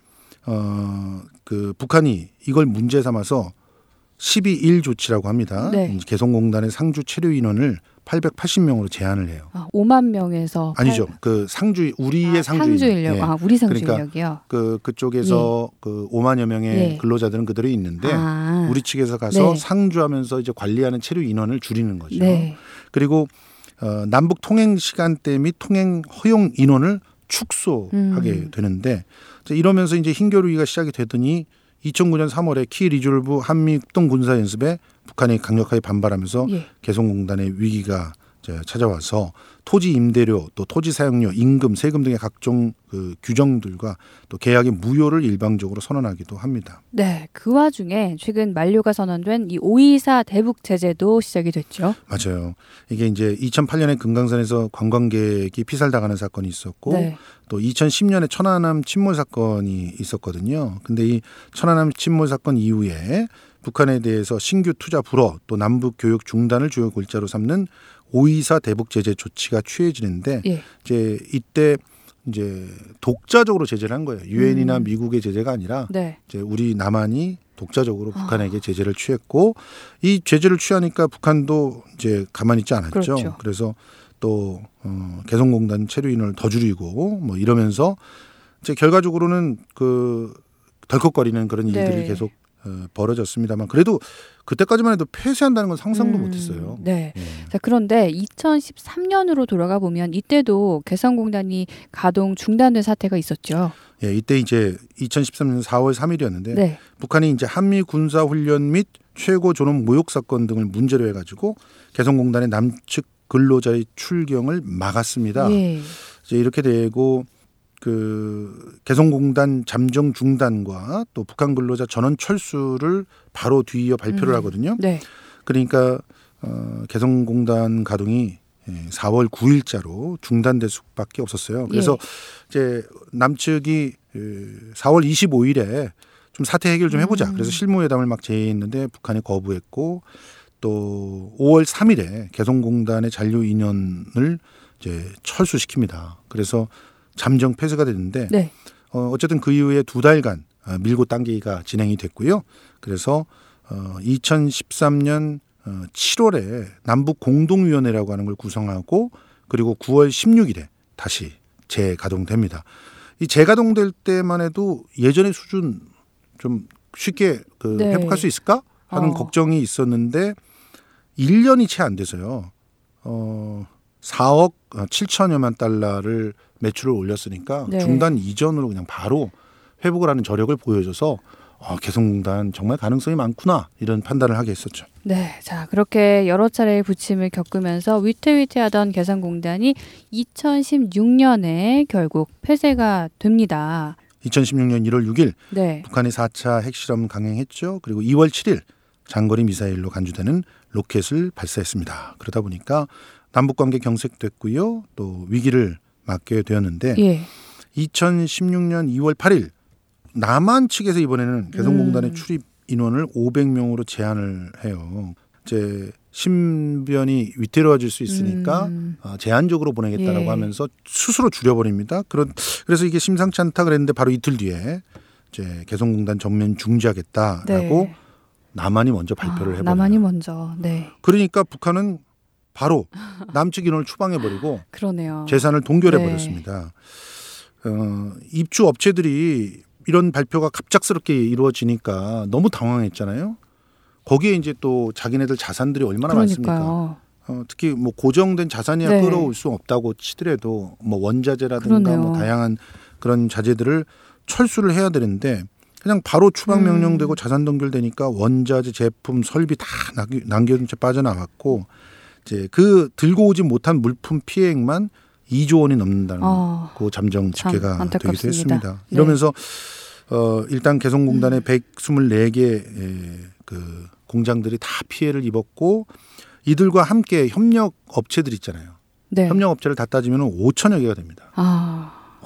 그 북한이 이걸 문제 삼아서 12.1 조치라고 합니다. 네. 개성공단의 상주 체류 인원을 880명으로 제한을 해요. 5만 명에서 아니죠. 그 상주 우리의 상주 인력. 예. 우리 상주 그러니까 인력이요. 그쪽에서 그 5만여 명의 예. 근로자들은 그대로 있는데 우리 측에서 가서 네. 상주하면서 이제 관리하는 체류 인원을 줄이는 거죠. 네. 그리고 남북 통행 시간대 및 통행 허용 인원을 축소하게 되는데 이러면서 이제 hin겨루기가 시작이 되더니 2009년 3월에 키 리졸브 한미 합동 군사 연습에 북한이 강력하게 반발하면서 예. 개성공단의 위기가 찾아와서 토지 임대료, 또 토지 사용료, 임금, 세금 등의 각종 그 규정들과 또 계약의 무효를 일방적으로 선언하기도 합니다. 네, 그 와중에 최근 만료가 선언된 이 5.24 대북 제재도 시작이 됐죠. 맞아요. 이게 이제 2008년에 금강산에서 관광객이 피살당하는 사건이 있었고 네. 또 2010년에 천안함 침몰 사건이 있었거든요. 근데 이 천안함 침몰 사건 이후에 북한에 대해서 신규 투자 불허 또 남북 교육 중단을 주요 골자로 삼는 5.24 대북 제재 조치가 취해지는데 예. 이제 이때 이제 독자적으로 제재를 한 거예요. 유엔이나 미국의 제재가 아니라 네. 이제 우리 남한이 독자적으로 북한에게 제재를 취했고 이 제재를 취하니까 북한도 이제 가만히 있지 않았죠. 그렇죠. 그래서 또 개성공단 체류 인원을 더 줄이고 뭐 이러면서 이제 결과적으로는 그 덜컥거리는 그런 일들이 네. 계속 벌어졌습니다만 그래도 그때까지만 해도 폐쇄한다는 건 상상도 못했어요. 네. 예. 자, 그런데 2013년으로 돌아가 보면 이때도 개성공단이 가동 중단된 사태가 있었죠. 예, 이때 이제 2013년 4월 3일이었는데 네. 북한이 이제 한미 군사 훈련 및 최고 존엄 모욕 사건 등을 문제로 해가지고 개성공단의 남측 근로자의 출경을 막았습니다. 예. 이제 이렇게 되고 그 개성공단 잠정 중단과 또 북한 근로자 전원 철수를 바로 뒤이어 발표를 하거든요. 네. 그러니까 개성공단 가동이 4월 9일자로 중단될 수밖에 없었어요. 그래서 이제 남측이 4월 25일에 좀 사태 해결 좀 해보자. 그래서 실무회담을 막 제의했는데 북한이 거부했고 또 5월 3일에 개성공단의 잔류 인원을 이제 철수시킵니다. 그래서 잠정 폐쇄가 됐는데 네. 어쨌든 그 이후에 2달간 밀고 당기기가 진행이 됐고요. 그래서 2013년 7월에 남북 공동위원회라고 하는 걸 구성하고 그리고 9월 16일에 다시 재가동됩니다. 이 재가동될 때만 해도 예전의 수준 좀 쉽게 네. 회복할 수 있을까 하는 걱정이 있었는데 1년이 채 안 돼서요. 4억 7천여만 달러를 매출을 올렸으니까 네. 중단 이전으로 그냥 바로 회복을 하는 저력을 보여줘서 개성공단 정말 가능성이 많구나 이런 판단을 하게 했었죠. 네, 자 그렇게 여러 차례의 부침을 겪으면서 위태위태하던 개성공단이 2016년에 결국 폐쇄가 됩니다. 2016년 1월 6일 네. 북한이 4차 핵실험 강행했죠. 그리고 2월 7일 장거리 미사일로 간주되는 로켓을 발사했습니다. 그러다 보니까 남북관계 경색됐고요. 또 위기를 맞게 되었는데 2016년 2월 8일 남한 측에서 이번에는 개성공단의 출입 인원을 500명으로 제한을 해요. 이제 신변이 위태로워질 수 있으니까 제한적으로 보내겠다라고 하면서 스스로 줄여버립니다. 그래서 이게 심상치 않다 그랬는데 바로 이틀 뒤에 이제 개성공단 전면 중지하겠다라고 남한이 먼저 발표를 해버려요. 남한이 먼저. 네. 그러니까 북한은 바로 남측 인원을 추방해버리고 그러네요. 재산을 동결해버렸습니다. 입주 업체들이 이런 발표가 갑작스럽게 이루어지니까 너무 당황했잖아요. 거기에 이제 또 자기네들 자산들이 얼마나 많습니까? 특히 뭐 고정된 자산이야 끌어올 수 없다고 치더라도 뭐 원자재라든가 뭐 다양한 그런 자재들을 철수를 해야 되는데 그냥 바로 추방 명령되고 자산 동결되니까 원자재, 제품, 설비 다 남겨둔 채 빠져나왔고 이제 그 들고 오지 못한 물품 피해액만 2조 원이 넘는다는 그 잠정 집계가 되기도 했습니다. 이러면서 일단 개성공단의 124개 그 공장들이 다 피해를 입었고 이들과 함께 협력 업체들 있잖아요. 협력 업체를 다 따지면 5천여 개가 됩니다.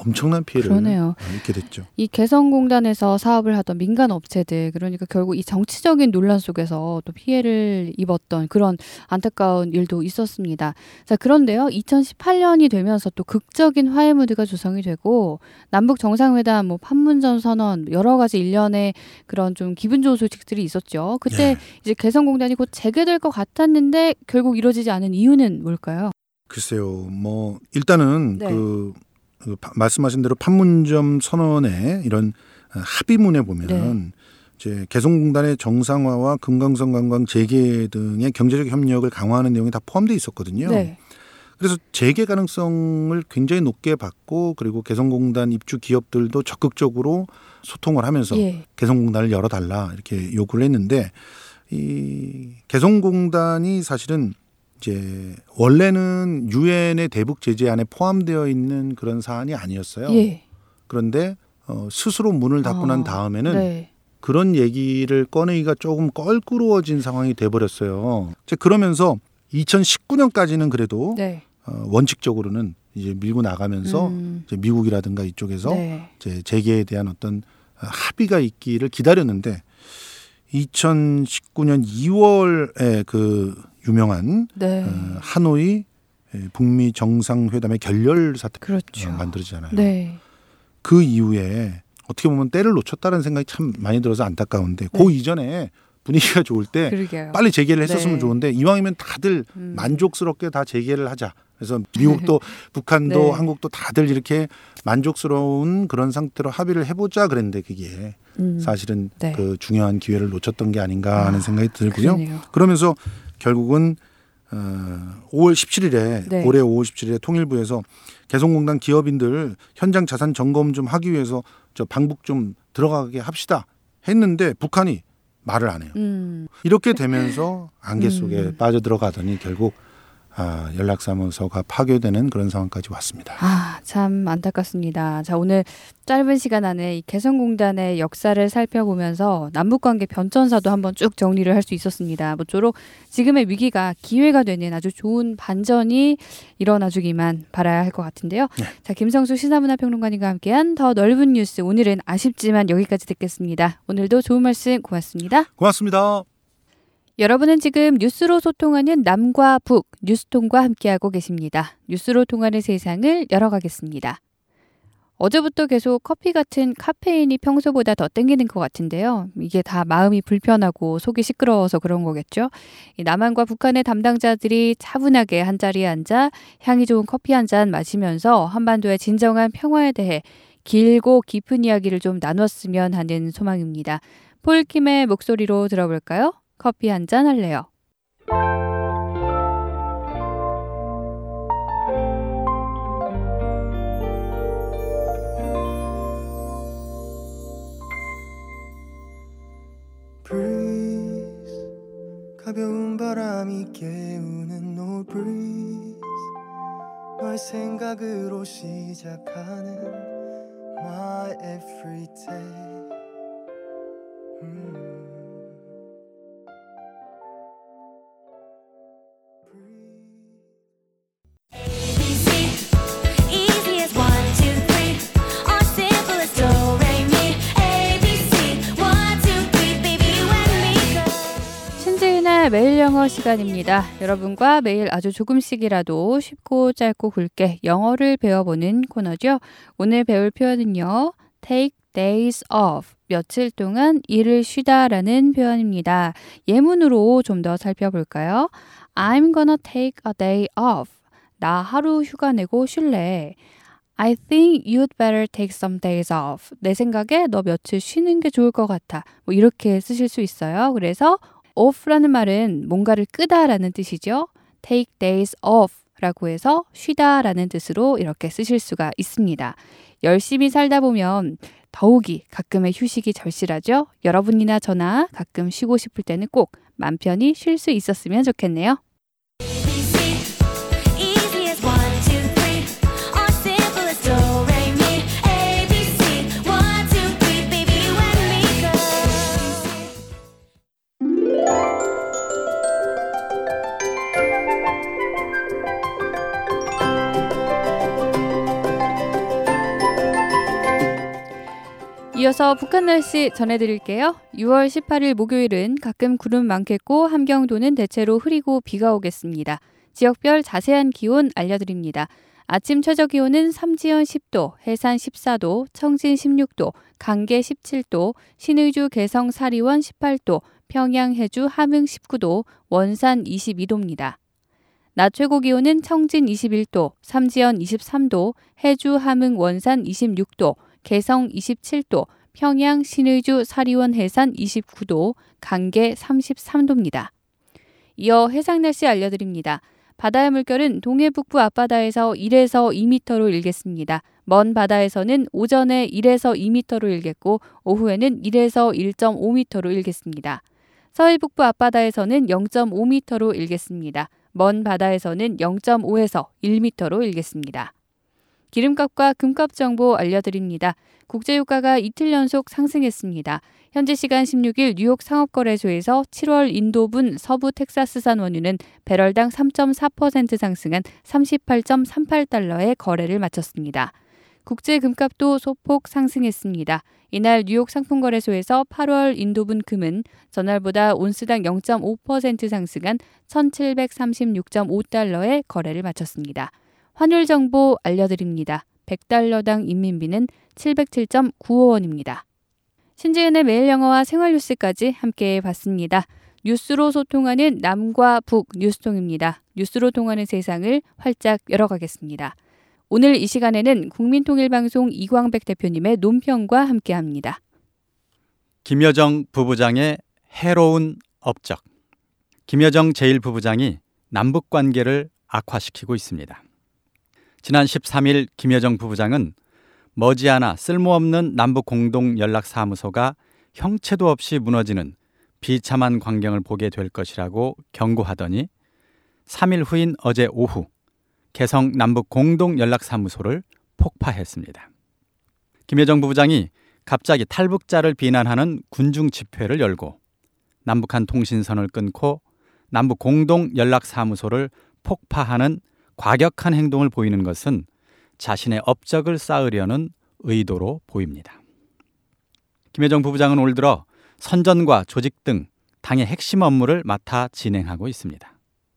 엄청난 피해를 그러네요. 입게 됐죠. 이 개성공단에서 사업을 하던 민간 업체들, 그러니까 결국 이 정치적인 논란 속에서 또 피해를 입었던 그런 안타까운 일도 있었습니다. 자, 그런데요, 2018년이 되면서 또 극적인 화해 무드가 조성이 되고 남북 정상회담, 뭐 판문점 선언, 여러 가지 일련의 그런 좀 기분 좋은 소식들이 있었죠. 그때 이제 개성공단이 곧 재개될 것 같았는데 결국 이루어지지 않은 이유는 뭘까요? 글쎄요, 뭐 일단은 그 말씀하신 대로 판문점 선언의 이런 합의문에 보면 이제 개성공단의 정상화와 금강산 관광 재개 등의 경제적 협력을 강화하는 내용이 다 포함되어 있었거든요. 그래서 재개 가능성을 굉장히 높게 봤고, 그리고 개성공단 입주 기업들도 적극적으로 소통을 하면서 개성공단을 열어달라 이렇게 요구를 했는데, 이 개성공단이 사실은 이제 원래는 유엔의 대북 제재안에 포함되어 있는 그런 사안이 아니었어요. 그런데 스스로 문을 닫고 난 다음에는 그런 얘기를 꺼내기가 조금 껄끄러워진 상황이 돼버렸어요. 그러면서 2019년까지는 그래도 원칙적으로는 이제 밀고 나가면서 이제 미국이라든가 이쪽에서 이제 재개에 대한 어떤 합의가 있기를 기다렸는데, 2019년 2월에 그 유명한 하노이 북미 정상회담의 결렬 사태가 만들어지잖아요. 그 이후에 어떻게 보면 때를 놓쳤다는 생각이 참 많이 들어서 안타까운데, 그 이전에 분위기가 좋을 때 빨리 재개를 했었으면 좋은데, 이왕이면 다들 만족스럽게 다 재개를 하자. 그래서 미국도 북한도 한국도 다들 이렇게 만족스러운 그런 상태로 합의를 해보자 그랬는데, 그게 사실은 그 중요한 기회를 놓쳤던 게 아닌가 하는 생각이 들고요. 그러면서 결국은 5월 17일에 올해 5월 17일에 통일부에서 개성공단 기업인들 현장 자산 점검 좀 하기 위해서 저 방북 좀 들어가게 합시다 했는데, 북한이 말을 안 해요. 이렇게 되면서 안개 속에 빠져들어가더니 결국 연락사무소가 파괴되는 그런 상황까지 왔습니다. 참 안타깝습니다. 자, 오늘 짧은 시간 안에 이 개성공단의 역사를 살펴보면서 남북관계 변천사도 한번 쭉 정리를 할 수 있었습니다. 모쪼록 지금의 위기가 기회가 되는 아주 좋은 반전이 일어나주기만 바라야 할 것 같은데요. 자, 김성수 시사문화평론가님과 함께한 더 넓은 뉴스, 오늘은 아쉽지만 여기까지 듣겠습니다. 오늘도 좋은 말씀 고맙습니다. 고맙습니다. 여러분은 지금 뉴스로 소통하는 남과 북, 뉴스통과 함께하고 계십니다. 뉴스로 통하는 세상을 열어가겠습니다. 어제부터 계속 커피 같은 카페인이 평소보다 더 땡기는 것 같은데요. 이게 다 마음이 불편하고 속이 시끄러워서 그런 거겠죠. 남한과 북한의 담당자들이 차분하게 한자리에 앉아 향이 좋은 커피 한 잔 마시면서 한반도의 진정한 평화에 대해 길고 깊은 이야기를 좀 나눴으면 하는 소망입니다. 폴킴의 목소리로 들어볼까요? 커피 한 잔 할래요. Breeze, 가벼운 바람이 깨우는 no breeze, 너의 생각으로 시작하는 my every day. 신지은의 매일 영어 시간입니다. 여러분과 매일 아주 조금씩이라도 쉽고 짧고 굵게 영어를 배워보는 코너죠. 오늘 배울 표현은요, take days off, 며칠 동안 일을 쉬다라는 표현입니다. 예문으로 좀 더 살펴볼까요? I'm gonna take a day off. 나 하루 휴가 내고 쉴래. I think you'd better take some days off. 내 생각에 너 며칠 쉬는 게 좋을 것 같아. 뭐 이렇게 쓰실 수 있어요. 그래서 off라는 말은 뭔가를 끄다라는 뜻이죠. take days off 라고 해서 쉬다라는 뜻으로 이렇게 쓰실 수가 있습니다. 열심히 살다 보면 더욱이 가끔의 휴식이 절실하죠. 여러분이나 저나 가끔 쉬고 싶을 때는 꼭 맘 편히 쉴 수 있었으면 좋겠네요. 이어서 북한 날씨 전해드릴게요. 6월 18일 목요일은 가끔 구름 많겠고 함경도는 대체로 흐리고 비가 오겠습니다. 지역별 자세한 기온 알려드립니다. 아침 최저 기온은 삼지연 10도, 해산 14도, 청진 16도, 강계 17도, 신의주 개성 사리원 18도, 평양 해주 함흥 19도, 원산 22도입니다. 낮 최고 기온은 청진 21도, 삼지연 23도, 해주 함흥 원산 26도, 개성 27도, 평양 신의주 사리원 해산 29도, 강계 33도입니다. 이어 해상 날씨 알려드립니다. 바다의 물결은 동해 북부 앞바다에서 1에서 2m로 일겠습니다. 먼 바다에서는 오전에 1에서 2m로 일겠고 오후에는 1에서 1.5m로 일겠습니다. 서해 북부 앞바다에서는 0.5m로 일겠습니다. 먼 바다에서는 0.5에서 1m로 일겠습니다. 기름값과 금값 정보 알려드립니다. 국제유가가 이틀 연속 상승했습니다. 현지 시간 16일 뉴욕 상업거래소에서 7월 인도분 서부 텍사스산 원유는 배럴당 3.4% 상승한 38.38달러에 거래를 마쳤습니다. 국제 금값도 소폭 상승했습니다. 이날 뉴욕 상품거래소에서 8월 인도분 금은 전날보다 온스당 0.5% 상승한 1,736.5달러에 거래를 마쳤습니다. 환율 정보 알려드립니다. 100달러당 인민비는 707.95원입니다. 신지은의 매일 영어와 생활 뉴스까지 함께 봤습니다. 뉴스로 소통하는 남과 북 뉴스통입니다. 뉴스로 통하는 세상을 활짝 열어가겠습니다. 오늘 이 시간에는 국민통일방송 이광백 대표님의 논평과 함께합니다. 김여정 부부장의 해로운 업적. 김여정 제1부부장이 남북관계를 악화시키고 있습니다. 지난 13일 김여정 부부장은 머지않아 쓸모없는 남북공동연락사무소가 형체도 없이 무너지는 비참한 광경을 보게 될 것이라고 경고하더니 3일 후인 어제 오후 개성 남북공동연락사무소를 폭파했습니다. 김여정 부부장이 갑자기 탈북자를 비난하는 군중 집회를 열고 남북한 통신선을 끊고 남북공동연락사무소를 폭파하는 과격한 행동을 보이는 것은 자신의 업적을 쌓으려는 의도로 보입니다. 김여정 부부장은 올 들어 선전과 조직 등 당의 핵심 업무를 맡아 진행하고 있습니다.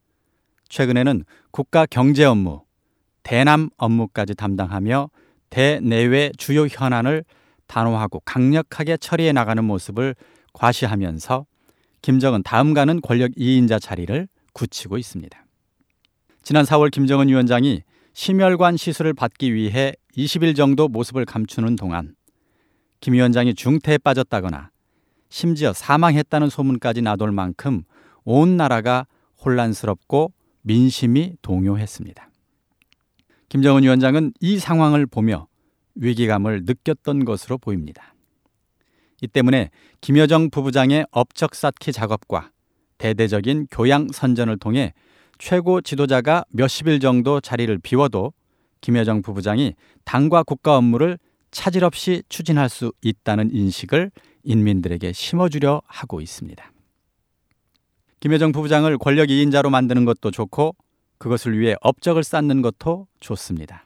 최근에는 국가 경제 업무, 대남 업무까지 담당하며 대내외 주요 현안을 단호하고 강력하게 처리해 나가는 모습을 과시하면서 김정은 다음 가는 권력 2인자 자리를 굳히고 있습니다. 지난 4월 김정은 위원장이 심혈관 시술을 받기 위해 20일 정도 모습을 감추는 동안 김 위원장이 중태에 빠졌다거나 심지어 사망했다는 소문까지 나돌 만큼 온 나라가 혼란스럽고 민심이 동요했습니다. 김정은 위원장은 이 상황을 보며 위기감을 느꼈던 것으로 보입니다. 이 때문에 김여정 부부장의 업적 쌓기 작업과 대대적인 교양 선전을 통해 최고 지도자가 몇십일 정도 자리를 비워도 김여정 부부장이 당과 국가 업무를 차질 없이 추진할 수 있다는 인식을 인민들에게 심어주려 하고 있습니다. 김여정 부부장을 권력 2인자로 만드는 것도 좋고 그것을 위해 업적을 쌓는 것도 좋습니다.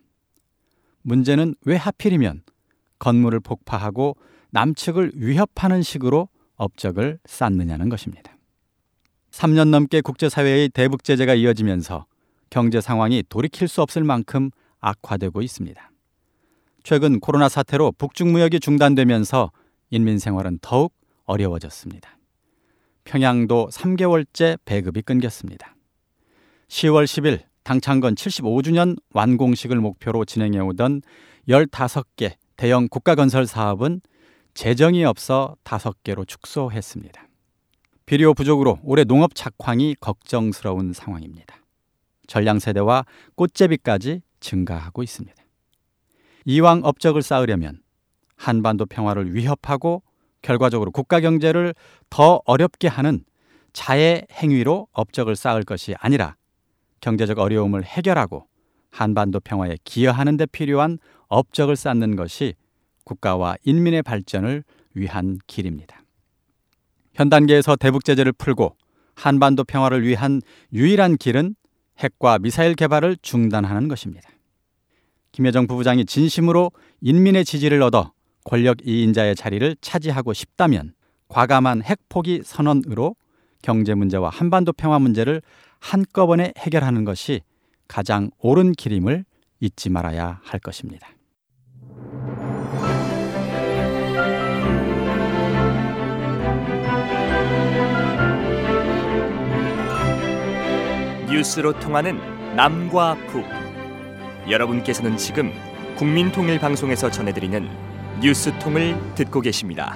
문제는 왜 하필이면 건물을 폭파하고 남측을 위협하는 식으로 업적을 쌓느냐는 것입니다. 3년 넘게 국제사회의 대북 제재가 이어지면서 경제 상황이 돌이킬 수 없을 만큼 악화되고 있습니다. 최근 코로나 사태로 북중 무역이 중단되면서 인민 생활은 더욱 어려워졌습니다. 평양도 3개월째 배급이 끊겼습니다. 10월 10일 당창건 75주년 완공식을 목표로 진행해오던 15개 대형 국가건설 사업은 재정이 없어 5개로 축소했습니다. 비료 부족으로 올해 농업 작황이 걱정스러운 상황입니다. 전량세대와 꽃제비까지 증가하고 있습니다. 이왕 업적을 쌓으려면 한반도 평화를 위협하고 결과적으로 국가 경제를 더 어렵게 하는 자해 행위로 업적을 쌓을 것이 아니라 경제적 어려움을 해결하고 한반도 평화에 기여하는 데 필요한 업적을 쌓는 것이 국가와 인민의 발전을 위한 길입니다. 현 단계에서 대북 제재를 풀고 한반도 평화를 위한 유일한 길은 핵과 미사일 개발을 중단하는 것입니다. 김여정 부부장이 진심으로 인민의 지지를 얻어 권력 2인자의 자리를 차지하고 싶다면 과감한 핵포기 선언으로 경제 문제와 한반도 평화 문제를 한꺼번에 해결하는 것이 가장 옳은 길임을 잊지 말아야 할 것입니다. 뉴스로 통하는 남과 북. 여러분께서는 지금 국민통일방송에서 전해드리는 뉴스통을 듣고 계십니다.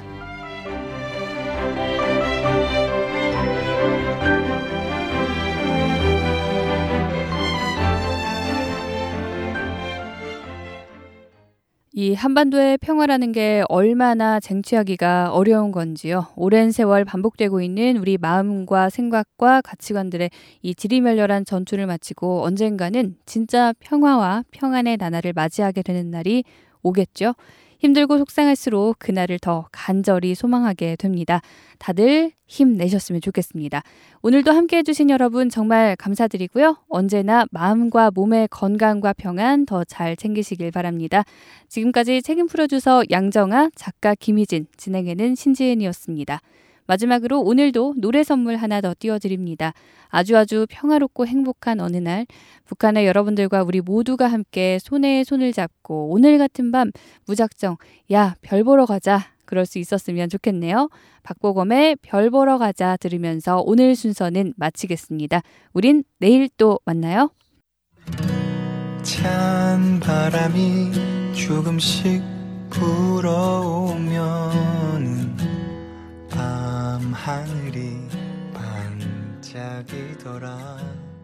이 한반도의 평화라는 게 얼마나 쟁취하기가 어려운 건지요. 오랜 세월 반복되고 있는 우리 마음과 생각과 가치관들의 이 지리멸렬한 전투를 마치고 언젠가는 진짜 평화와 평안의 나날을 맞이하게 되는 날이 오겠죠. 힘들고 속상할수록 그날을 더 간절히 소망하게 됩니다. 다들 힘내셨으면 좋겠습니다. 오늘도 함께해 주신 여러분 정말 감사드리고요. 언제나 마음과 몸의 건강과 평안 더 잘 챙기시길 바랍니다. 지금까지 책임 풀어주서 양정아, 작가 김희진, 진행에는 신지은이었습니다. 마지막으로 오늘도 노래 선물 하나 더 띄워드립니다. 아주 평화롭고 행복한 어느 날 북한의 여러분들과 우리 모두가 함께 손에 손을 잡고 오늘 같은 밤 무작정 야, 별 보러 가자 그럴 수 있었으면 좋겠네요. 박보검의 별 보러 가자 들으면서 오늘 순서는 마치겠습니다. 우린 내일 또 만나요. 찬 바람이 조금씩 불어오면 밤 하늘이 반짝이더라.